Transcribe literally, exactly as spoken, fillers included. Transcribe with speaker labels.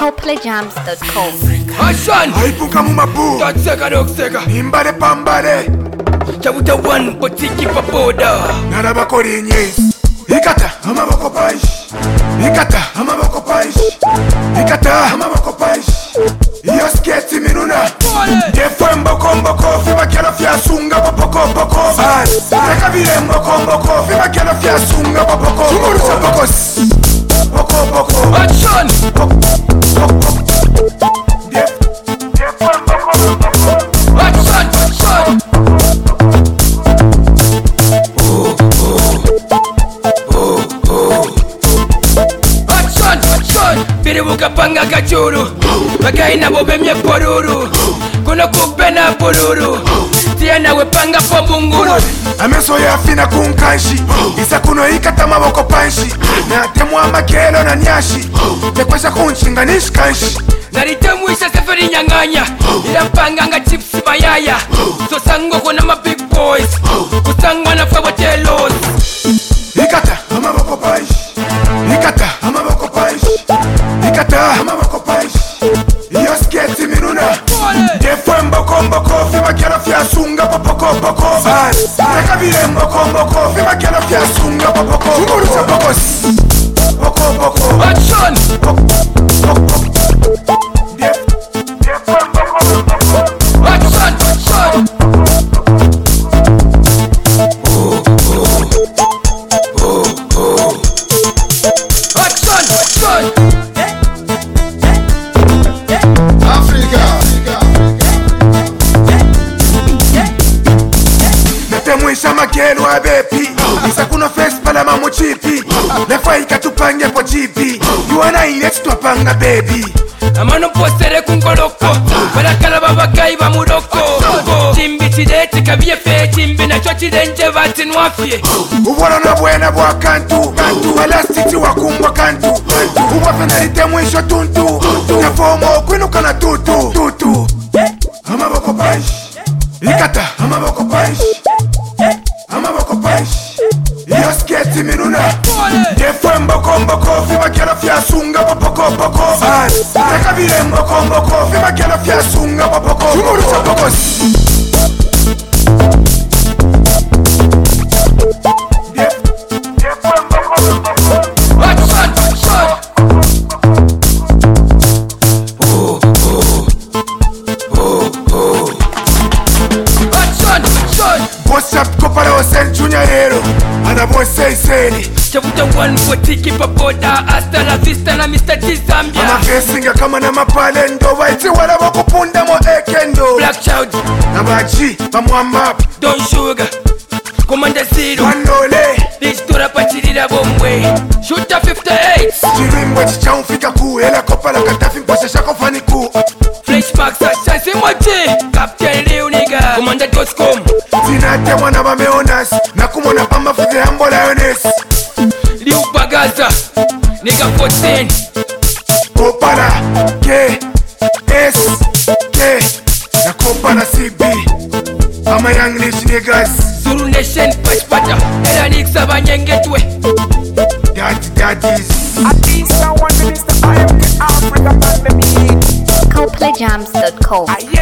Speaker 1: coplay jams dot com.
Speaker 2: Ashan
Speaker 3: Haipunga mu mabu
Speaker 2: Tatseka dokseka
Speaker 3: Imbale pambale
Speaker 2: Chabuta one botiki papoda
Speaker 3: Narabakori inyezi Ikata amaboko paishi Ikata amaboko paishi Ikata amaboko paishi Iyo sketi minuna Defwe mboko mboko Fima kero fiasunga popoko poko Reka vile mboko mboko Fima kero fiasunga popoko Chumurusa pokos Poko poko
Speaker 2: Ashan
Speaker 3: Defwe mboko mboko
Speaker 2: Ashan Ashan Biribuka panga kachuru Bakaina bobe mye poruru Kuno kupena poruru Tia nawe panga po munguru
Speaker 3: Ameso ya fina kunkanshi Isa kuno ikata maboko panshi Na temwa makelo na nyashi Tekwesha kunshinga nishkanshi
Speaker 2: Naritemuisha seferi nyanganya Ila panga nga chips mayaya So sango kuna ma big boys Kusangwa na fabo telos
Speaker 3: Ikata amaboko panshi Ikata amaboko panshi Ikata amaboko panshi Iyo sketi minuna Defwe mboko mboko Fima kero fiasunga popoko poko Reka vile mboko mboko Fima kero fiasunga popoko Chumurusa pokos Poko poko
Speaker 2: Ashan
Speaker 3: Defwe mboko mboko
Speaker 2: Ashan Ashan Ashan Ashan
Speaker 3: Natemwisha makelo abepi Isa kuno face pala mamuchipi Lefa ikatupange po jipi Yuana inetu twapanga baby
Speaker 2: Amano postere kunkoloko Barakala babakai ba muroko Chimbi chideti kabie fe Chimbi na chochi denje vati nwafye
Speaker 3: Uwala na buena bwa kantu Elastiti wakumbwa kantu Uwa fenalite mwisho tuntu Nefomo kwinuka na tutu Tutu Amaboko paishi Ikata amaboko paishi Amaboko paishi Iyo sketi minuna Defwe mboko mboko Fima kero fiasunga popoko poko Reka vile mboko mboko Fima kero fiasunga popoko Chumurusa pokos Defwe mboko mboko
Speaker 2: Ashan Ashan Ashan Ashan
Speaker 3: Boss up kopala osen junior hero Ana boss say seni
Speaker 2: Chabuta one botiki papoda Hasta la vista na Mister T Zambia
Speaker 3: Amavesinga kama na mapalendo Waiti wala wakupunda mo ekendo
Speaker 2: Black Child
Speaker 3: Na baji bamwamap
Speaker 2: Don Sugar Commander Zero
Speaker 3: Wanole
Speaker 2: Distura pachirira bombwe Shooter fifty-eight
Speaker 3: Chirimbo chicha unfika ku Hela kopala katafi mposha shako fani ku
Speaker 2: Flash Max Ashan Simoji Captain Leo nigga Commander dot com
Speaker 3: Zinate wana bameonas Na kumona pamba fuzi hambo lioness
Speaker 2: Liu Bagaza Nigga fourteen
Speaker 3: Kopala K S K Na kopala C B Ama Younglish niggas
Speaker 2: Zulu Nation Pachpata Era Nixa Banyengetwe
Speaker 3: Daddy daddies
Speaker 4: At least I want to list the I am the Africa man, let me eat.
Speaker 1: coplay jams dot com.
Speaker 4: I